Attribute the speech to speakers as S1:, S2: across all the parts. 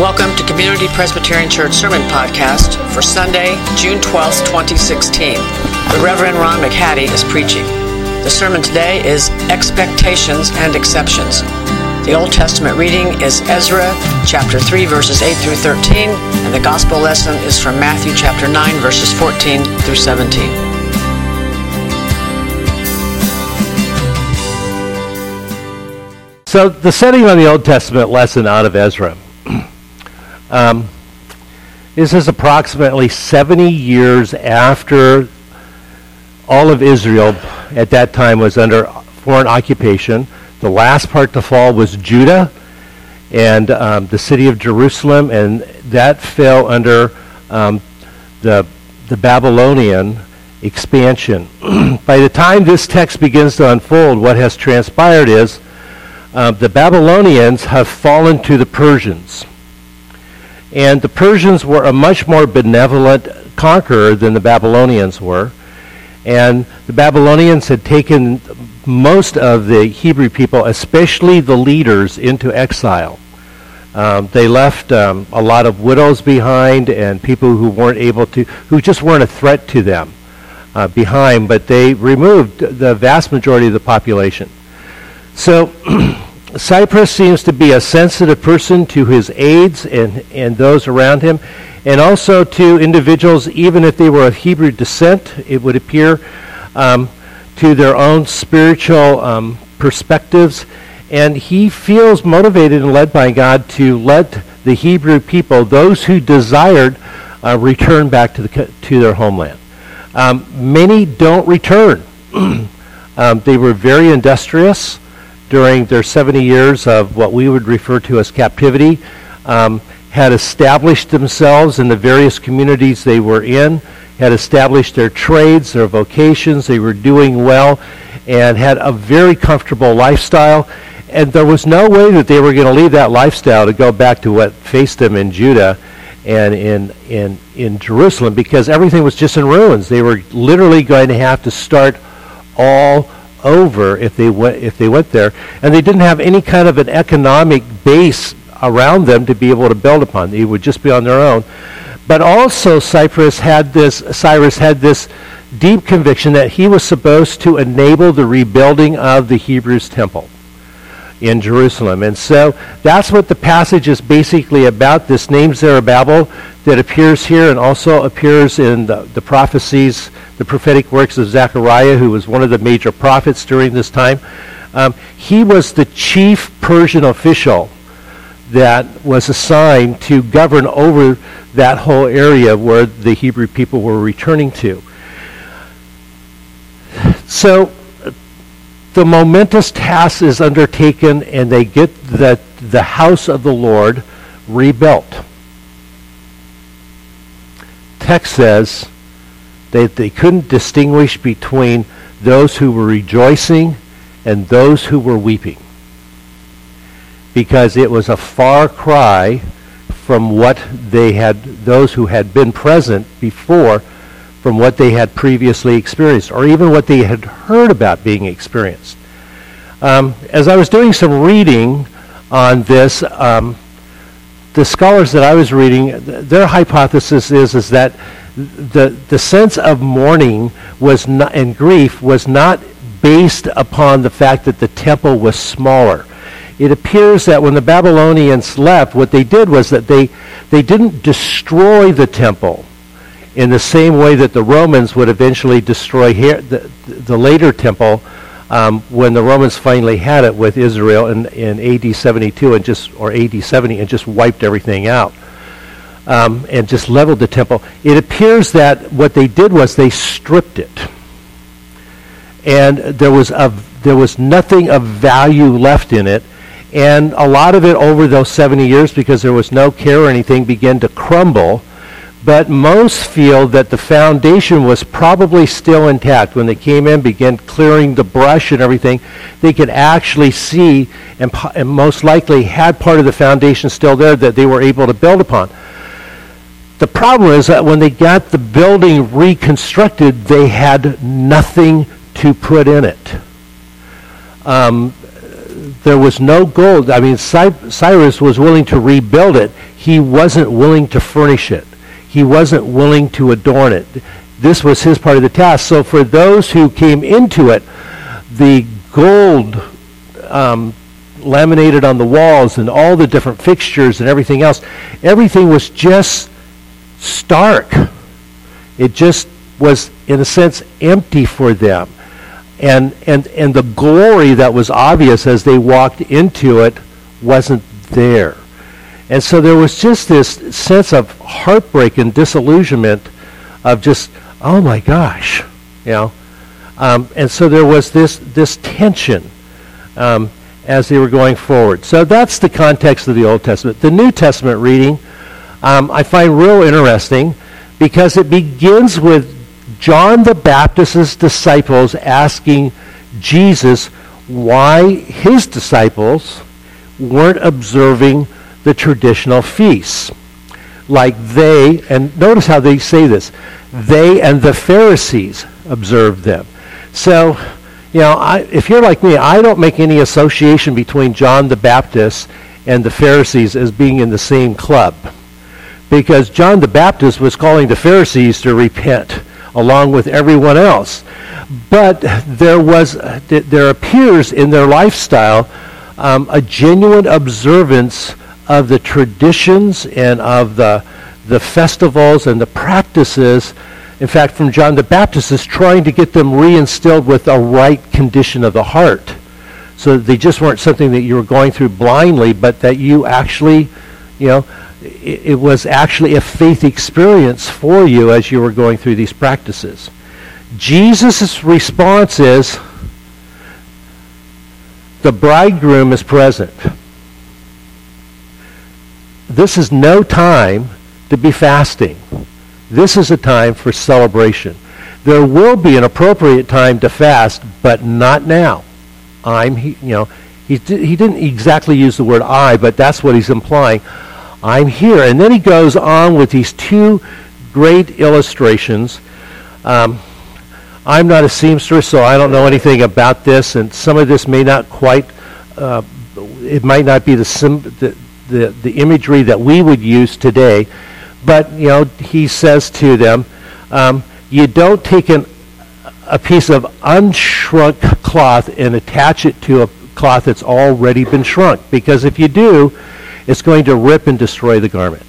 S1: Welcome to Community Presbyterian Church Sermon Podcast for Sunday, June 12th, 2016. The Reverend Ron McHattie is preaching. The sermon today is Expectations and Exceptions. The Old Testament reading is Ezra chapter 3, verses 8 through 13, and the gospel lesson is from Matthew chapter 9, verses 14 through 17.
S2: So the setting on the Old Testament lesson out of Ezra. This is approximately 70 years after all of Israel at that time was under foreign occupation. The last part to fall was Judah and the city of Jerusalem, and that fell under the Babylonian expansion. By the time this text begins to unfold, what has transpired is the Babylonians have fallen to the Persians. And the Persians were a much more benevolent conqueror than the Babylonians were. And the Babylonians had taken most of the Hebrew people, especially the leaders, into exile. They left a lot of widows behind and people who who just weren't a threat to them behind, but they removed the vast majority of the population. So Cyprus seems to be a sensitive person to his aides and those around him, and also to individuals, even if they were of Hebrew descent, it would appear, to their own spiritual perspectives. And he feels motivated and led by God to let the Hebrew people, those who desired, return back to their homeland. Many don't return. They were very industrious during their 70 years of what we would refer to as captivity, had established themselves in the various communities they were in, had established their trades, their vocations, they were doing well, and had a very comfortable lifestyle. And there was no way that they were going to leave that lifestyle to go back to what faced them in Judah and in Jerusalem, because everything was just in ruins. They were literally going to have to start all over if they went there, and they didn't have any kind of an economic base around them to be able to build upon. They would just be on their own. But also Cyrus had this deep conviction that he was supposed to enable the rebuilding of the Hebrews temple in Jerusalem. And so that's what the passage is basically about. This name Zerubbabel that appears here and also appears in the prophecies, the prophetic works of Zechariah, who was one of the major prophets during this time. He was the chief Persian official that was assigned to govern over that whole area where the Hebrew people were returning to. So the momentous task is undertaken, and they get the house of the Lord rebuilt. Text says that they couldn't distinguish between those who were rejoicing and those who were weeping, because it was a far cry from what those who had been present before, from what they had previously experienced, or even what they had heard about being experienced. As I was doing some reading on this, the scholars that I was reading, their hypothesis is that the sense of mourning and grief was not based upon the fact that the temple was smaller. It appears that when the Babylonians left, what they did was that they didn't destroy the temple in the same way that the Romans would eventually destroy the later temple when the Romans finally had it with Israel in AD 72 or AD 70 and just wiped everything out and just leveled the temple. It appears that what they did was they stripped it, and there was nothing of value left in it. And a lot of it over those 70 years, because there was no care or anything, began to crumble. But most feel that the foundation was probably still intact. When they came in, began clearing the brush and everything, they could actually see and most likely had part of the foundation still there that they were able to build upon. The problem is that when they got the building reconstructed, they had nothing to put in it. there was no gold. I mean, Cyrus was willing to rebuild it. He wasn't willing to furnish it. He wasn't willing to adorn it. This was his part of the task. So for those who came into it, the gold laminated on the walls and all the different fixtures and everything else, everything was just stark. It just was, in a sense, empty for them. And the glory that was obvious as they walked into it wasn't there. And so there was just this sense of heartbreak and disillusionment of just, oh my gosh, you know. And so there was this tension as they were going forward. So that's the context of the Old Testament. The New Testament reading I find real interesting because it begins with John the Baptist's disciples asking Jesus why his disciples weren't observing the traditional feasts. Like they, and notice how they say this, they and the Pharisees observed them. So, you know, if you're like me, I don't make any association between John the Baptist and the Pharisees as being in the same club. Because John the Baptist was calling the Pharisees to repent along with everyone else. But there appears in their lifestyle a genuine observance of the traditions and of the festivals and the practices. In fact, from John the Baptist is trying to get them reinstilled with a right condition of the heart. So that they just weren't something that you were going through blindly, but that you actually, you know, it was actually a faith experience for you as you were going through these practices. Jesus' response is, the bridegroom is present. This is no time to be fasting. This is a time for celebration. There will be an appropriate time to fast, but not now. He didn't exactly use the word I, but that's what he's implying. I'm here. And then he goes on with these two great illustrations. I'm not a seamstress, so I don't know anything about this, and some of this may not quite, it might not be the imagery that we would use today. But, you know, he says to them, you don't take a piece of unshrunk cloth and attach it to a cloth that's already been shrunk, because if you do, it's going to rip and destroy the garment.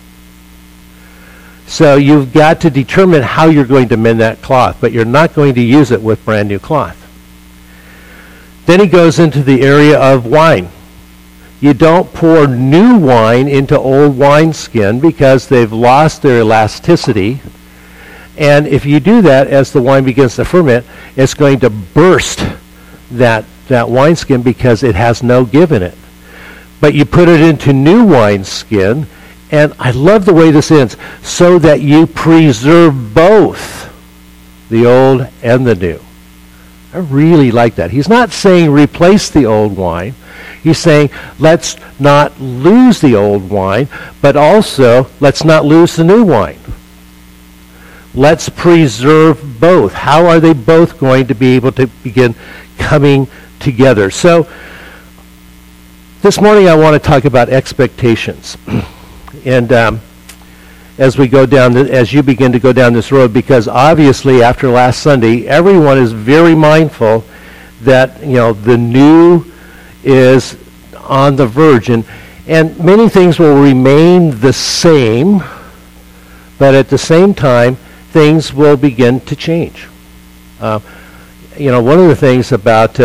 S2: So you've got to determine how you're going to mend that cloth, but you're not going to use it with brand new cloth. Then he goes into the area of wine. You don't pour new wine into old wineskin because they've lost their elasticity. And if you do that, as the wine begins to ferment, it's going to burst that wineskin because it has no give in it. But you put it into new wineskin, and I love the way this ends, so that you preserve both the old and the new. I really like that. He's not saying replace the old wine. He's saying let's not lose the old wine, but also let's not lose the new wine. Let's preserve both. How are they both going to be able to begin coming together? So this morning I want to talk about expectations. And as we go down, as you begin to go down this road, because obviously after last Sunday, everyone is very mindful that, you know, the new is on the verge, and many things will remain the same, but at the same time, things will begin to change. You know, one of the things about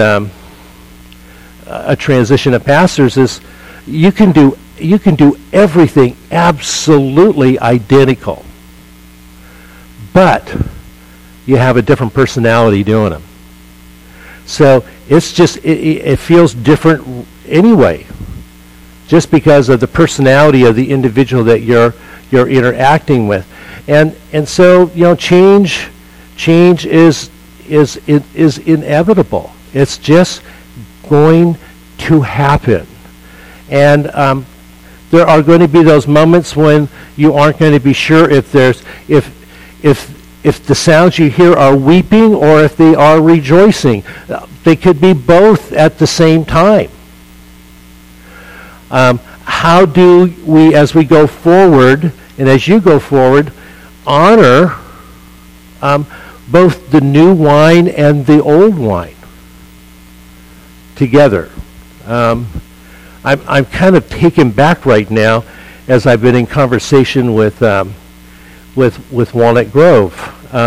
S2: a transition of pastors is you can do everything absolutely identical, but you have a different personality doing them. So it's just, it feels different anyway, just because of the personality of the individual that you're interacting with. And so, you know, change is inevitable. It's just going to happen. And there are going to be those moments when you aren't going to be sure if the sounds you hear are weeping or if they are rejoicing. They could be both at the same time. How do we, as we go forward, and as you go forward, honor both the new wine and the old wine together? I'm kind of taken back right now as I've been in conversation with Walnut Grove.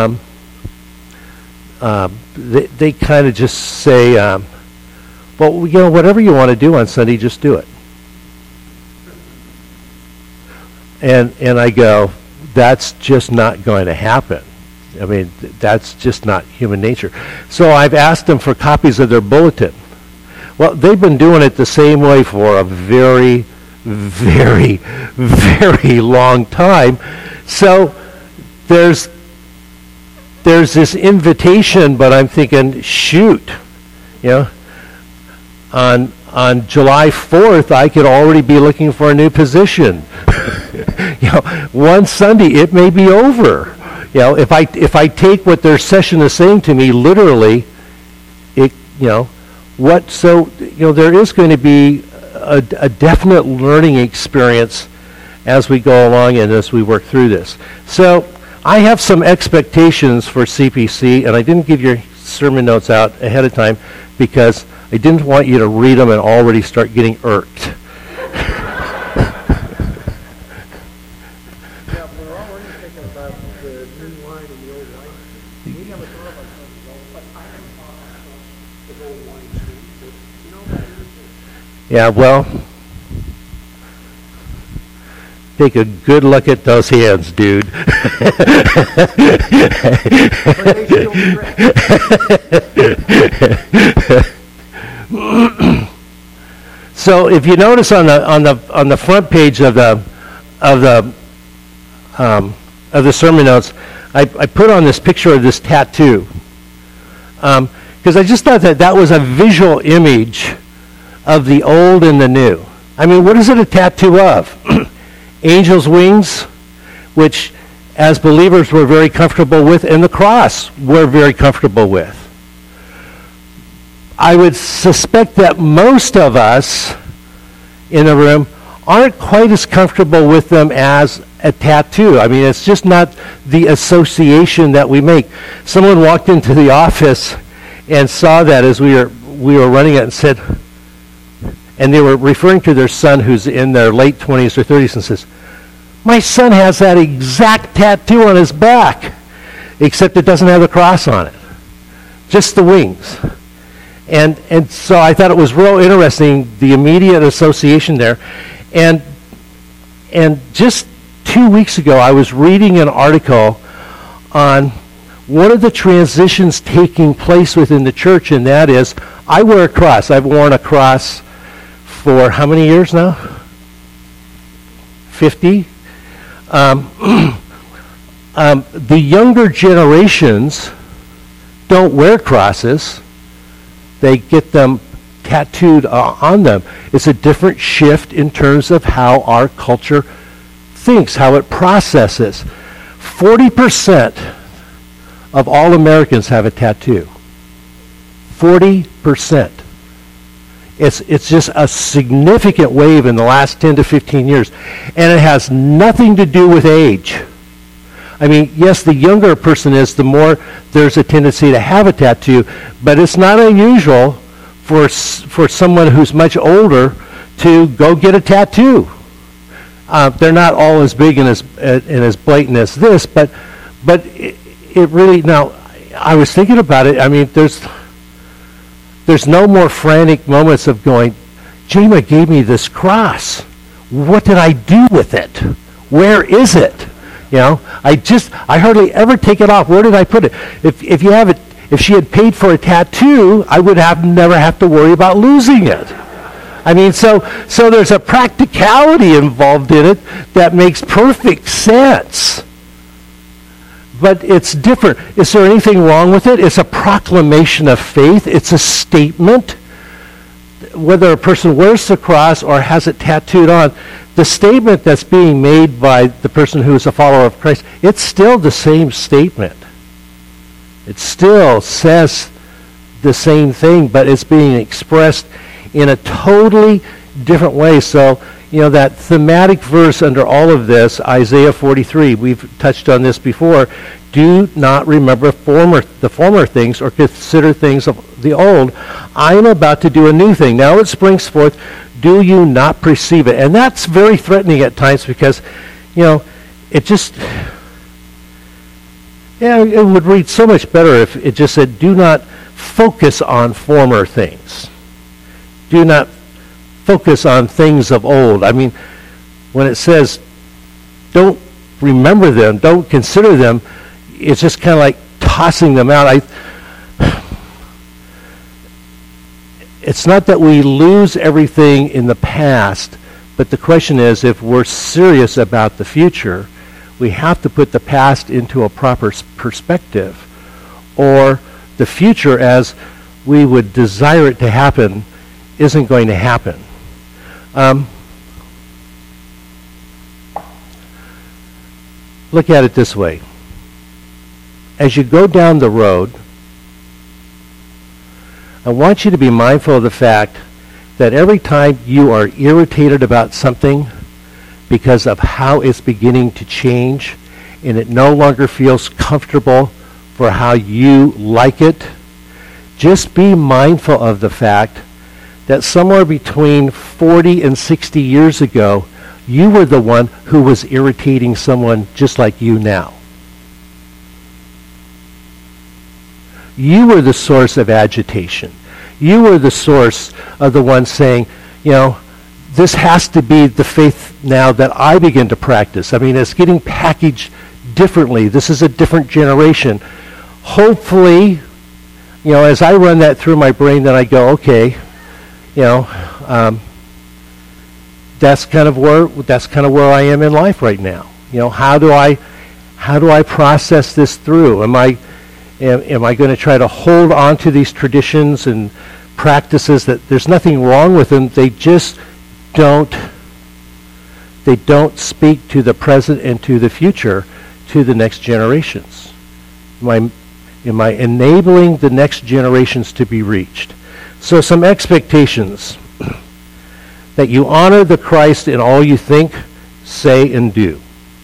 S2: They kind of just say, well, whatever you want to do on Sunday, just do it. And I go, that's just not going to happen. I mean, that's just not human nature. So I've asked them for copies of their bulletin. Well, they've been doing it the same way for a very, very, very long time. So there's this invitation, but I'm thinking, shoot, on July 4th, I could already be looking for a new position. One Sunday, it may be over. If I take what their session is saying to me literally, there is going to be a definite learning experience as we go along and as we work through this. So I have some expectations for CPC, and I didn't give your sermon notes out ahead of time because I didn't want you to read them and already start getting irked. Yeah, well, take a good look at those hands, dude. So, if you notice on the front page of the sermon notes, I put on this picture of this tattoo because I just thought that was a visual image of the old and the new. I mean, what is it a tattoo of? Angels' wings, which as believers we're very comfortable with, and the cross we're very comfortable with. I would suspect that most of us in the room aren't quite as comfortable with them as a tattoo. I mean, it's just not the association that we make. Someone walked into the office and saw that as we were running it and said, and they were referring to their son who's in their late 20s or 30s and says, my son has that exact tattoo on his back, except it doesn't have the cross on it. Just the wings. And so I thought it was real interesting, the immediate association there. And just 2 weeks ago, I was reading an article on one of the transitions taking place within the church, and that is, I wear a cross. I've worn a cross for how many years now? 50? The younger generations don't wear crosses. They get them tattooed on them. It's a different shift in terms of how our culture thinks, how it processes. 40% of all Americans have a tattoo. 40%. It's just a significant wave in the last 10 to 15 years. And it has nothing to do with age. I mean, yes, the younger a person is, the more there's a tendency to have a tattoo, but it's not unusual for someone who's much older to go get a tattoo. They're not all as big and as blatant as this, but it really, now, I was thinking about it. I mean, there's no more frantic moments of going, Jema gave me this cross. What did I do with it? Where is it? I hardly ever take it off. Where did I put it? If she had paid for a tattoo, I would never have to worry about losing it. I mean, so there's a practicality involved in it that makes perfect sense. But it's different. Is there anything wrong with it? It's a proclamation of faith. It's a statement. Whether a person wears the cross or has it tattooed on, the statement that's being made by the person who is a follower of Christ, it's still the same statement. It still says the same thing, but it's being expressed in a totally different ways. So, that thematic verse under all of this, Isaiah 43, we've touched on this before. Do not remember the former things or consider things of the old. I am about to do a new thing. Now it springs forth. Do you not perceive it? And that's very threatening at times because, it just, it would read so much better if it just said, do not focus on former things. Do not focus on things of old. I mean, when it says, don't remember them, don't consider them, it's just kind of like tossing them out. It's not that we lose everything in the past, but the question is, if we're serious about the future, we have to put the past into a proper perspective, or the future as we would desire it to happen isn't going to happen. Look at it this way. As you go down the road, I want you to be mindful of the fact that every time you are irritated about something because of how it's beginning to change and it no longer feels comfortable for how you like it, just be mindful of the fact that somewhere between 40 and 60 years ago, you were the one who was irritating someone just like you now. You were the source of agitation. You were the source of the one saying, this has to be the faith now that I begin to practice. I mean, it's getting packaged differently. This is a different generation. Hopefully, as I run that through my brain, then I go, okay, that's kind of where I am in life right now. How do I process this through? Am I going to try to hold on to these traditions and practices that there's nothing wrong with them? They just don't speak to the present and to the future, to the next generations. Am I enabling the next generations to be reached? So some expectations. That you honor the Christ in all you think, say, and do.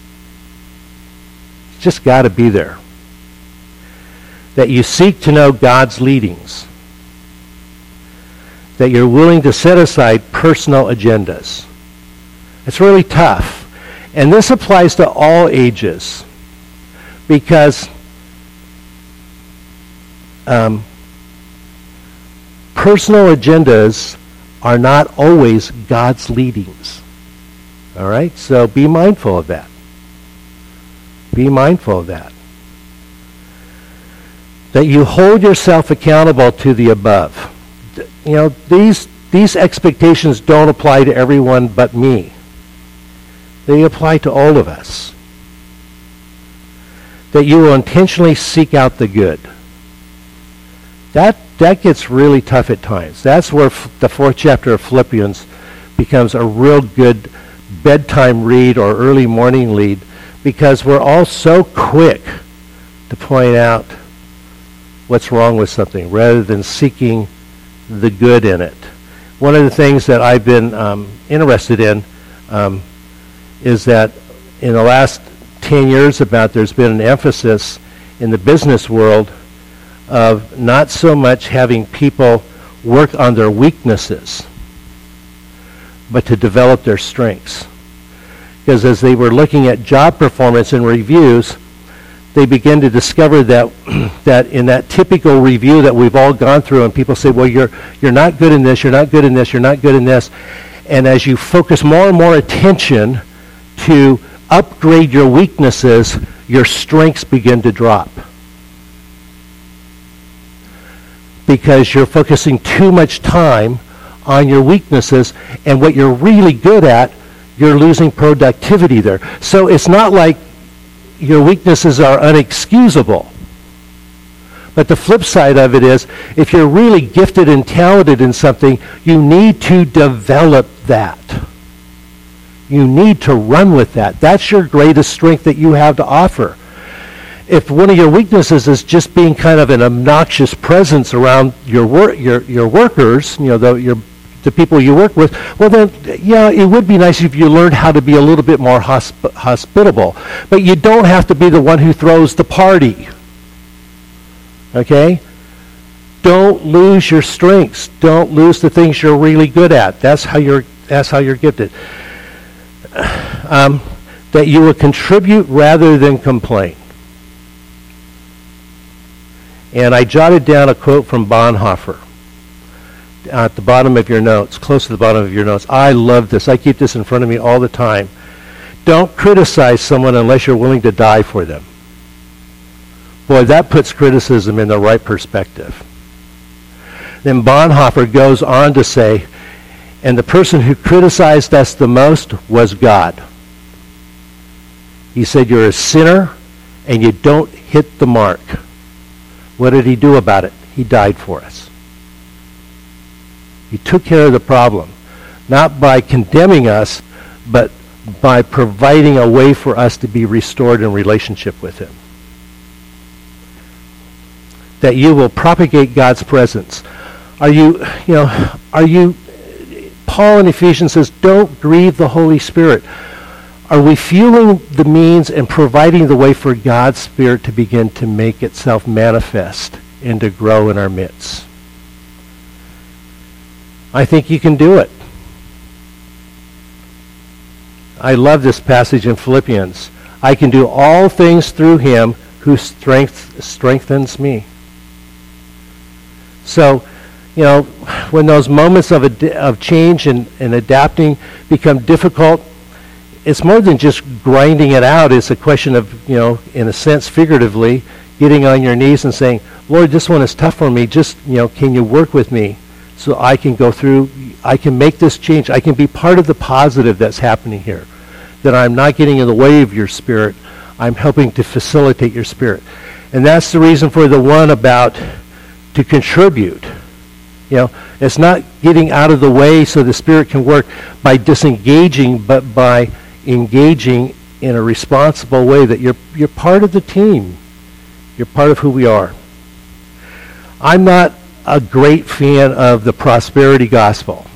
S2: It's just got to be there. That you seek to know God's leadings. That you're willing to set aside personal agendas. It's really tough. And this applies to all ages. Because personal agendas are not always God's leadings. All right? So be mindful of that. Be mindful of that. That you hold yourself accountable to the above. These expectations don't apply to everyone but me. They apply to all of us. That you will intentionally seek out the good. That gets really tough at times. That's where the 4th chapter of Philippians becomes a real good bedtime read or early morning read, because we're all so quick to point out what's wrong with something rather than seeking the good in it. One of the things that I've been interested in is that in the last 10 years there's been an emphasis in the business world of not so much having people work on their weaknesses, but to develop their strengths. Because as they were looking at job performance and reviews, they begin to discover that that in that typical review that we've all gone through, and people say, well, you're not good in this, you're not good in this, you're not good in this. And as you focus more and more attention to upgrade your weaknesses, your strengths begin to drop. Because you're focusing too much time on your weaknesses, and what you're really good at, you're losing productivity there. So it's not like your weaknesses are unexcusable. But the flip side of it is, if you're really gifted and talented in something, you need to develop that. You need to run with that. That's your greatest strength that you have to offer. If one of your weaknesses is just being kind of an obnoxious presence around your workers, your the people you work with, well then, yeah, it would be nice if you learned how to be a little bit more hospitable. But you don't have to be the one who throws the party. Okay? Don't lose your strengths. Don't lose the things you're really good at. That's how you're gifted. That you will contribute rather than complain. And I jotted down a quote from Bonhoeffer at the bottom of your notes, close to the bottom of your notes. I love this. I keep this in front of me all the time. Don't criticize someone unless you're willing to die for them. Boy, that puts criticism in the right perspective. Then Bonhoeffer goes on to say, and the person who criticized us the most was God. He said, you're a sinner and you don't hit the mark. What did he do about it? He died for us. He took care of the problem, not by condemning us, but by providing a way for us to be restored in relationship with him. That you will propagate God's presence. Paul in Ephesians says, don't grieve the Holy Spirit. Are we fueling the means and providing the way for God's Spirit to begin to make itself manifest and to grow in our midst? I think you can do it. I love this passage in Philippians. I can do all things through him who strengthens me. So, when those moments of change and adapting become difficult, it's more than just grinding it out. It's a question of, in a sense, figuratively, getting on your knees and saying, Lord, this one is tough for me. Just, can you work with me so I can go through, I can make this change. I can be part of the positive that's happening here. That I'm not getting in the way of your Spirit. I'm helping to facilitate your Spirit. And that's the reason for the one about to contribute. It's not getting out of the way so the Spirit can work by disengaging, but by engaging in a responsible way that you're part of the team. You're part of who we are. I'm not a great fan of the prosperity gospel.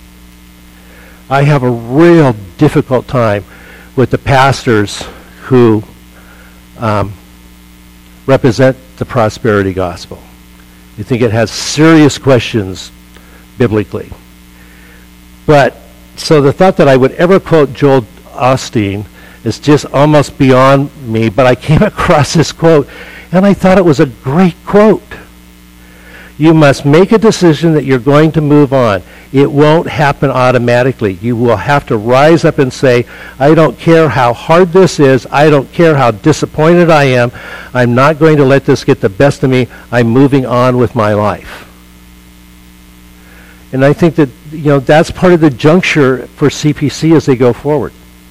S2: I have a real difficult time with the pastors who represent the prosperity gospel. You think it has serious questions biblically. But, so the thought that I would ever quote Joel Osteen is just almost beyond me, but I came across this quote, and I thought it was a great quote. You must make a decision that you're going to move on. It won't happen automatically. You will have to rise up and say, I don't care how hard this is. I don't care how disappointed I am. I'm not going to let this get the best of me. I'm moving on with my life. And I think that, that's part of the juncture for CPC as they go forward.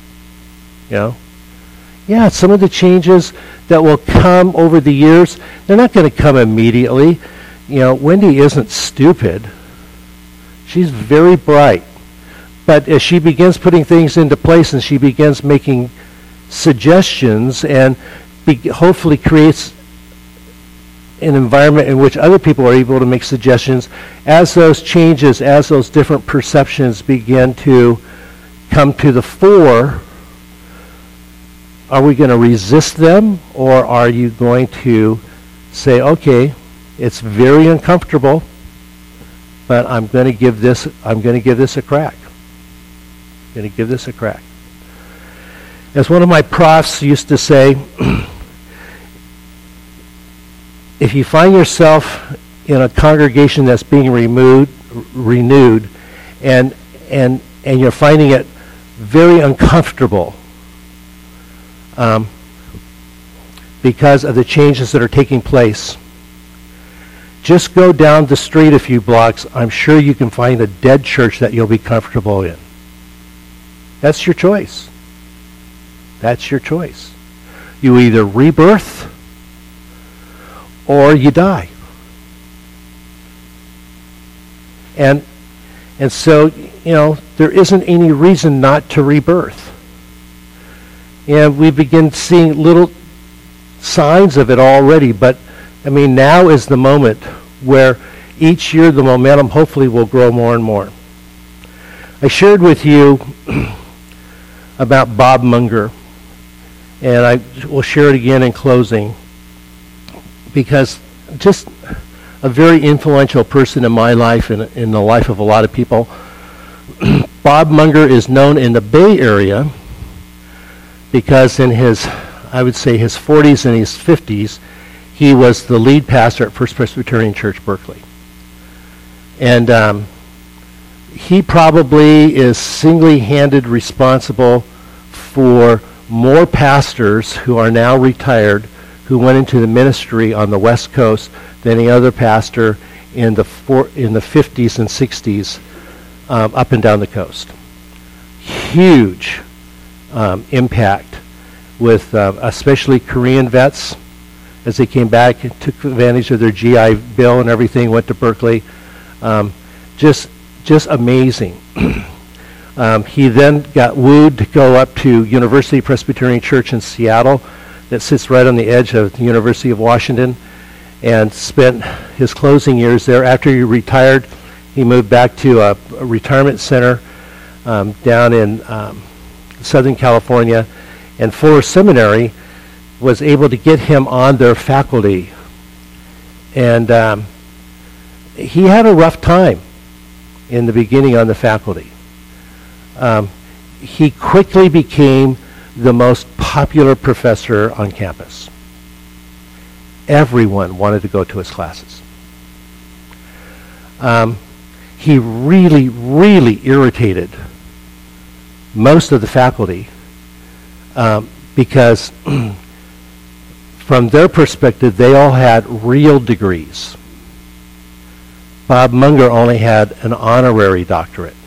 S2: Yeah, some of the changes that will come over the years, they're not going to come immediately. Wendy isn't stupid. She's very bright. But as she begins putting things into place and she begins making suggestions and hopefully creates an environment in which other people are able to make suggestions, as those changes, as those different perceptions begin to come to the fore, are we going to resist them, or are you going to say, okay, it's very uncomfortable, but I'm going to give this a crack. I'm going to give this a crack. As one of my profs used to say, if you find yourself in a congregation that's being renewed, and you're finding it very uncomfortable because of the changes that are taking place, just go down the street a few blocks. I'm sure you can find a dead church that you'll be comfortable in. That's your choice. That's your choice. You either rebirth or you die. And so, there isn't any reason not to rebirth. And we begin seeing little signs of it already, but now is the moment where each year the momentum hopefully will grow more and more. I shared with you about Bob Munger, and I will share it again in closing, because just a very influential person in my life and in the life of a lot of people. Bob Munger is known in the Bay Area because in his, I would say, his 40s and his 50s, he was the lead pastor at First Presbyterian Church, Berkeley. And he probably is singly-handed responsible for more pastors who are now retired who went into the ministry on the West Coast than any other pastor in the 50s and 60s up and down the coast. Huge impact with especially Korean vets as they came back and took advantage of their GI Bill and everything, went to Berkeley. Just amazing. He then got wooed to go up to University Presbyterian Church in Seattle that sits right on the edge of the University of Washington, and spent his closing years there. After he retired, he moved back to a retirement center down in Southern California, and Fuller Seminary was able to get him on their faculty. And he had a rough time in the beginning on the faculty. He quickly became the most popular professor on campus. Everyone wanted to go to his classes. He really, really irritated most of the faculty because from their perspective, they all had real degrees. Bob Munger only had an honorary doctorate.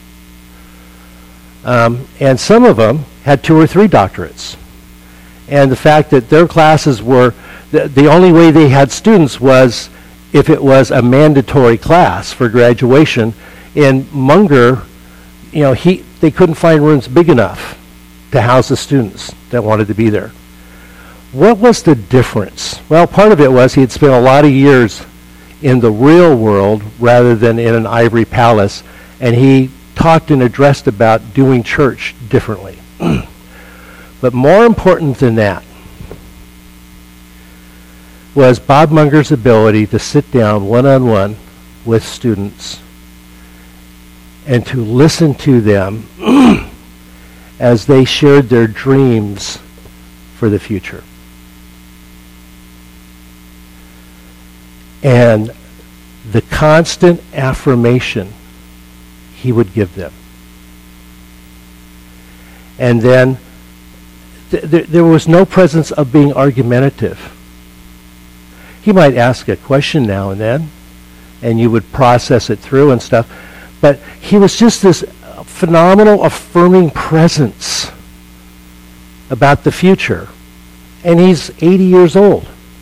S2: And some of them had 2 or 3 doctorates. And the fact that their classes were, the only way they had students was if it was a mandatory class for graduation. And Munger, they couldn't find rooms big enough to house the students that wanted to be there. What was the difference? Well, part of it was he had spent a lot of years in the real world rather than in an ivory palace, and he talked and addressed about doing church differently. But more important than that was Bob Munger's ability to sit down one-on-one with students and to listen to them as they shared their dreams for the future. And the constant affirmation he would give them. And then there was no presence of being argumentative. He might ask a question now and then, and you would process it through and stuff. But he was just this phenomenal affirming presence about the future. And he's 80 years old.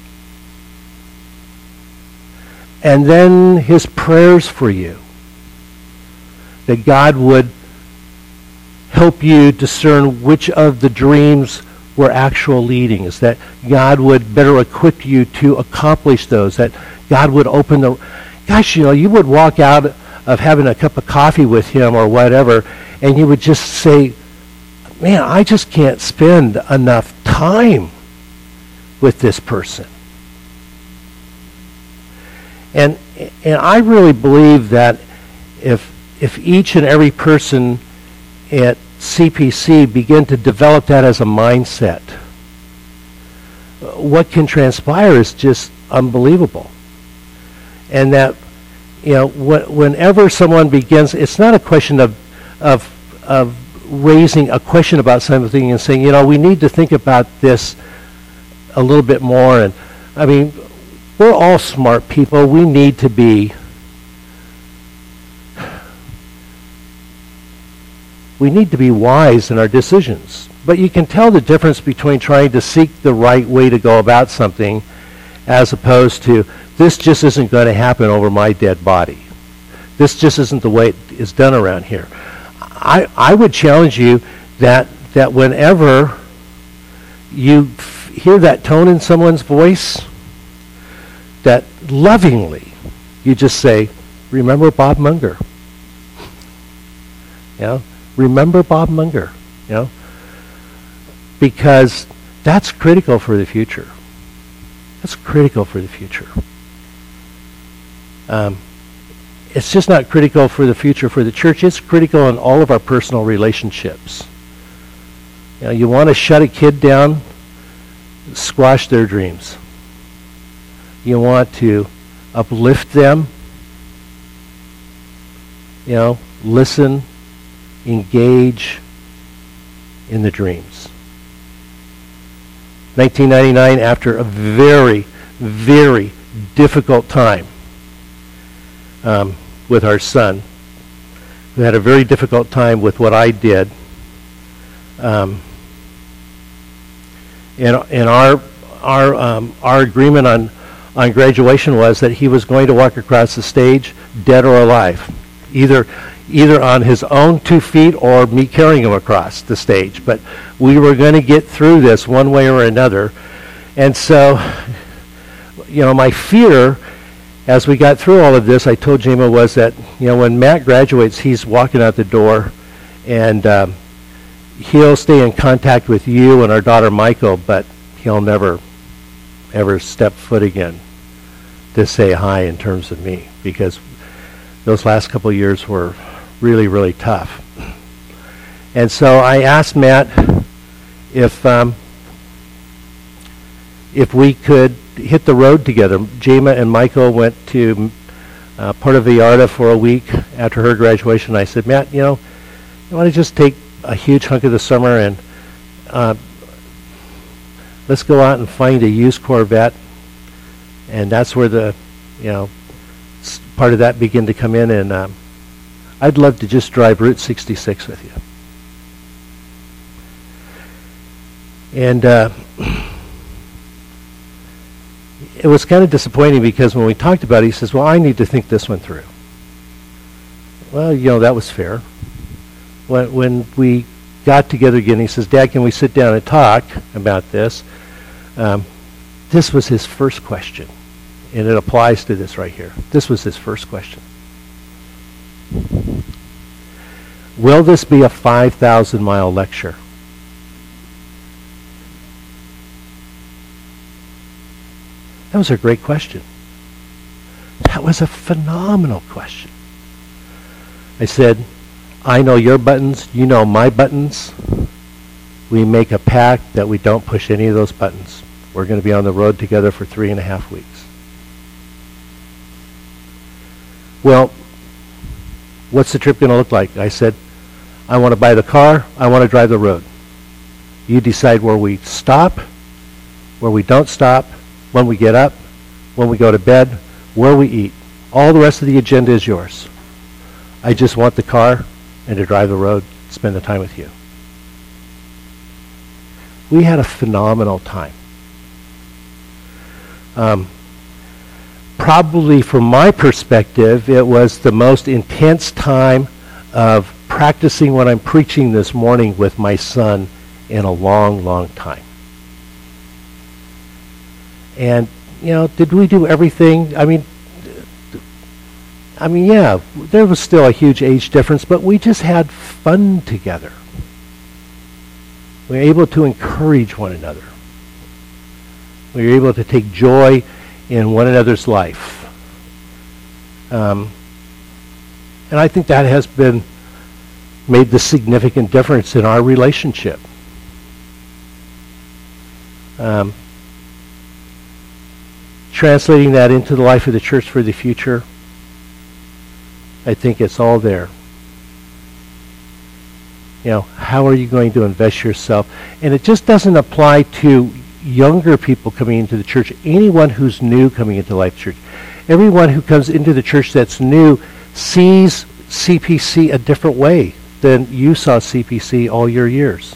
S2: And then his prayers for you, that God would help you discern which of the dreams were actual leadings, that God would better equip you to accomplish those, that God would open the... Gosh, you would walk out of having a cup of coffee with him or whatever, and you would just say, man, I just can't spend enough time with this person. And I really believe that if each and every person at CPC begin to develop that as a mindset, what can transpire is just unbelievable. And that, whenever someone begins, it's not a question of raising a question about something and saying, we need to think about this a little bit more. And I mean, we're all smart people. We need to be wise in our decisions. But you can tell the difference between trying to seek the right way to go about something as opposed to, this just isn't going to happen over my dead body. This just isn't the way it is done around here. I would challenge you that whenever you hear that tone in someone's voice, that lovingly you just say, remember Bob Munger. Remember Bob Munger, because that's critical for the future. That's critical for the future. It's just not critical for the future for the church. It's critical in all of our personal relationships. You want to shut a kid down, squash their dreams. You want to uplift them, listen, engage in the dreams. 1999, after a very, very difficult time with our son, who had a very difficult time with what I did, and our agreement on graduation was that he was going to walk across the stage, dead or alive, either on his own 2 feet or me carrying him across the stage. But we were going to get through this one way or another. And so, my fear as we got through all of this, I told Jema, was that, when Matt graduates, he's walking out the door, and he'll stay in contact with you and our daughter Michael, but he'll never, ever step foot again to say hi in terms of me, because those last couple of years were really, really tough. And so I asked Matt if we could hit the road together. Jema and Michael went to Puerto Vallarta for a week after her graduation. I said, Matt, you want to just take a huge hunk of the summer and let's go out and find a used Corvette. And that's where the, part of that began to come in. And I'd love to just drive Route 66 with you. And it was kind of disappointing, because when we talked about it, he says, well, I need to think this one through. Well, that was fair. When we got together again, he says, Dad, can we sit down and talk about this? This was his first question, and it applies to this right here. This was his first question. Will this be a 5,000-mile lecture? That was a great question. That was a phenomenal question. I said, I know your buttons, you know my buttons. We make a pact that we don't push any of those buttons. We're going to be on the road together for 3.5 weeks. Well, what's the trip going to look like? I said, I want to buy the car, I want to drive the road. You decide where we stop, where we don't stop, when we get up, when we go to bed, where we eat. All the rest of the agenda is yours. I just want the car and to drive the road, spend the time with you. We had a phenomenal time. Probably from my perspective, it was the most intense time of practicing what I'm preaching this morning with my son in a long, long time. And, did we do everything? I mean, yeah, there was still a huge age difference, but we just had fun together. We were able to encourage one another. We were able to take joy in one another's life. And I think that has made the significant difference in our relationship. Translating that into the life of the church for the future, I think it's all there. How are you going to invest yourself? And it just doesn't apply to younger people coming into the church. Anyone who's new coming into Life Church. Everyone who comes into the church that's new sees CPC a different way than you saw CPC all your years.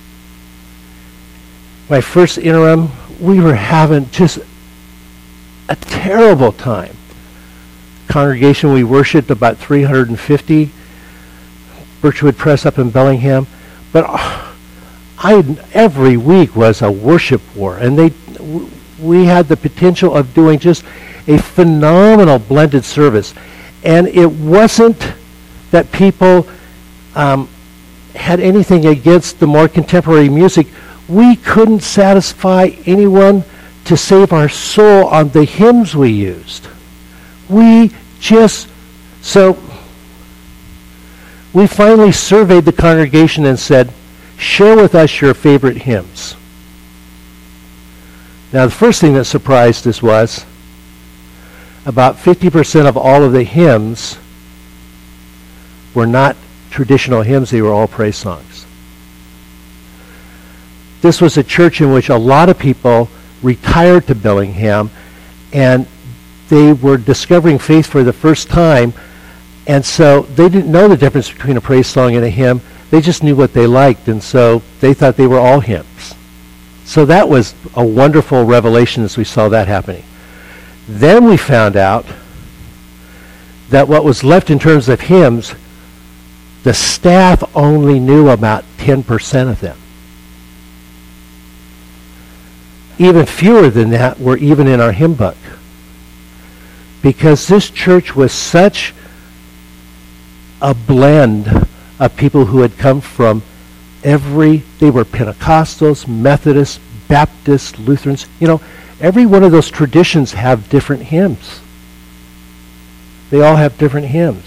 S2: My first interim, we were having just a terrible time. Congregation we worshiped, about 350. Birchwood Press up in Bellingham. But every week was a worship war, and we had the potential of doing just a phenomenal blended service. And it wasn't that people had anything against the more contemporary music. We couldn't satisfy anyone to save our soul on the hymns we used. We finally surveyed the congregation and said, share with us your favorite hymns. Now, the first thing that surprised us was about 50% of all of the hymns were not traditional hymns. They were all praise songs. This was a church in which a lot of people retired to Bellingham, and they were discovering faith for the first time, and so they didn't know the difference between a praise song and a hymn. They just knew what they liked, and so they thought they were all hymns. So that was a wonderful revelation as we saw that happening. Then we found out that what was left in terms of hymns, the staff only knew about 10% of them. Even fewer than that were even in our hymn book. Because this church was such a blend of people who had come from they were Pentecostals, Methodists, Baptists, Lutherans. Every one of those traditions have different hymns. They all have different hymns.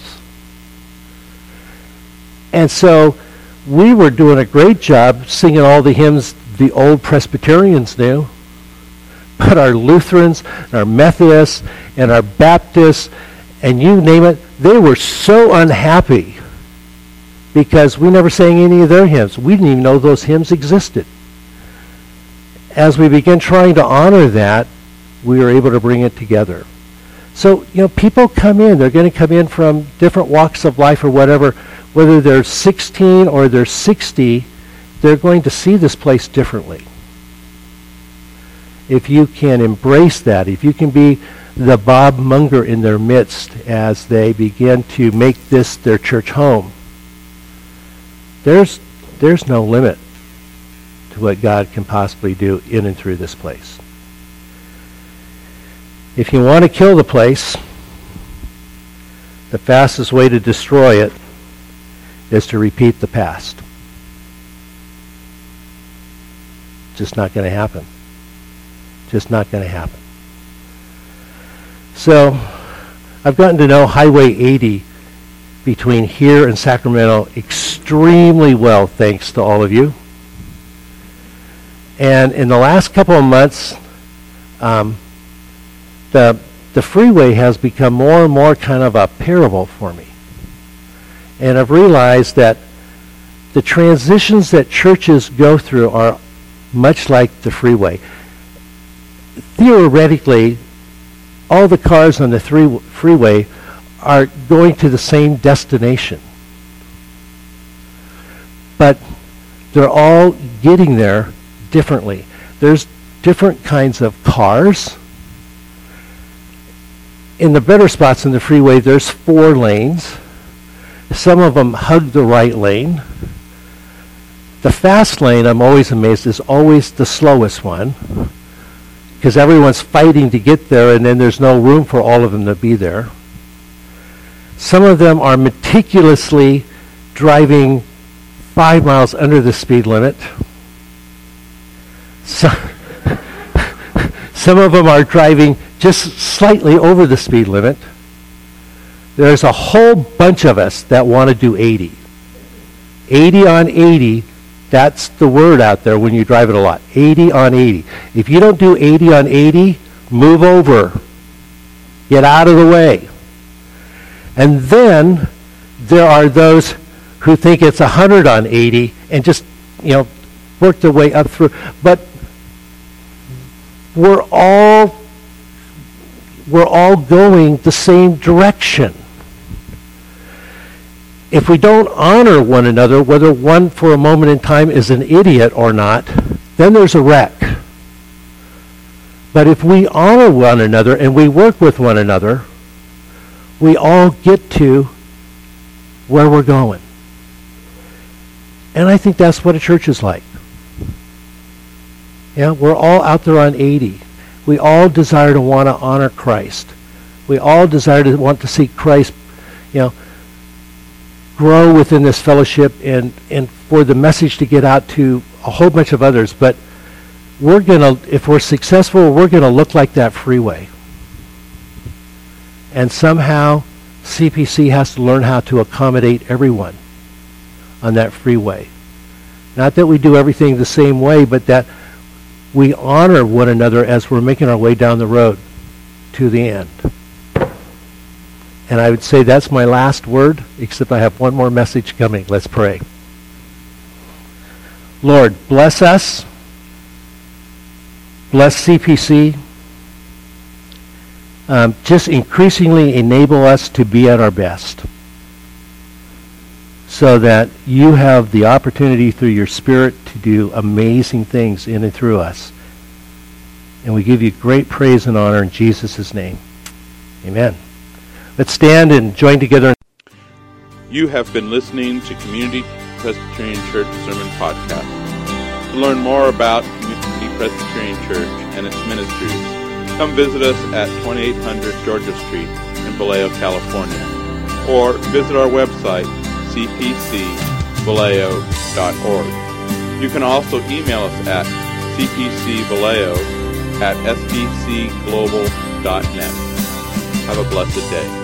S2: And so we were doing a great job singing all the hymns the old Presbyterians knew. But our Lutherans, and our Methodists, and our Baptists, and you name it, they were so unhappy because we never sang any of their hymns. We didn't even know those hymns existed. As we began trying to honor that, we were able to bring it together. So, people come in. They're going to come in from different walks of life or whatever. Whether they're 16 or they're 60, they're going to see this place differently. If you can embrace that, if you can be the Bob Munger in their midst as they begin to make this their church home, there's no limit to what God can possibly do in and through this place. If you want to kill the place, the fastest way to destroy it is to repeat the past. Just not going to happen. Just not going to happen. So, I've gotten to know Highway 80 between here and Sacramento extremely well, thanks to all of you. And in the last couple of months, the freeway has become more and more kind of a parable for me. And I've realized that the transitions that churches go through are much like the freeway. Theoretically, all the cars on the freeway are going to the same destination. But they're all getting there differently. There's different kinds of cars. In the better spots in the freeway, there's 4 lanes. Some of them hug the right lane. The fast lane, I'm always amazed, is always the slowest one, because everyone's fighting to get there, and then there's no room for all of them to be there. Some of them are meticulously driving 5 miles under the speed limit. Some of them are driving just slightly over the speed limit. There's a whole bunch of us that want to do 80. 80 on 80, that's the word out there when you drive it a lot. 80 on 80. If you don't do 80 on 80, move over. Get out of the way. And then there are those who think it's 100 on 80 and just, work their way up through. But we're all going the same direction. If we don't honor one another, whether one for a moment in time is an idiot or not, then there's a wreck. But if we honor one another and we work with one another, we all get to where we're going. And I think that's what a church is like. Yeah, we're all out there on 80. We all desire to want to honor Christ. We all desire to want to see Christ, grow within this fellowship and for the message to get out to a whole bunch of others. But if we're successful, we're going to look like that freeway. And somehow CPC has to learn how to accommodate everyone on that freeway. Not that we do everything the same way, but that we honor one another as we're making our way down the road to the end. And I would say that's my last word, except I have one more message coming. Let's pray. Lord, bless us. Bless CPC. Just increasingly enable us to be at our best, so that you have the opportunity through your Spirit to do amazing things in and through us. And we give you great praise and honor in Jesus' name. Amen. Let's stand and join together.
S3: You have been listening to Community Presbyterian Church Sermon Podcast. To learn more about Community Presbyterian Church and its ministries, come visit us at 2800 Georgia Street in Vallejo, California, or visit our website, cpcvallejo.org. You can also email us at cpcvallejo@sbcglobal.net. Have a blessed day.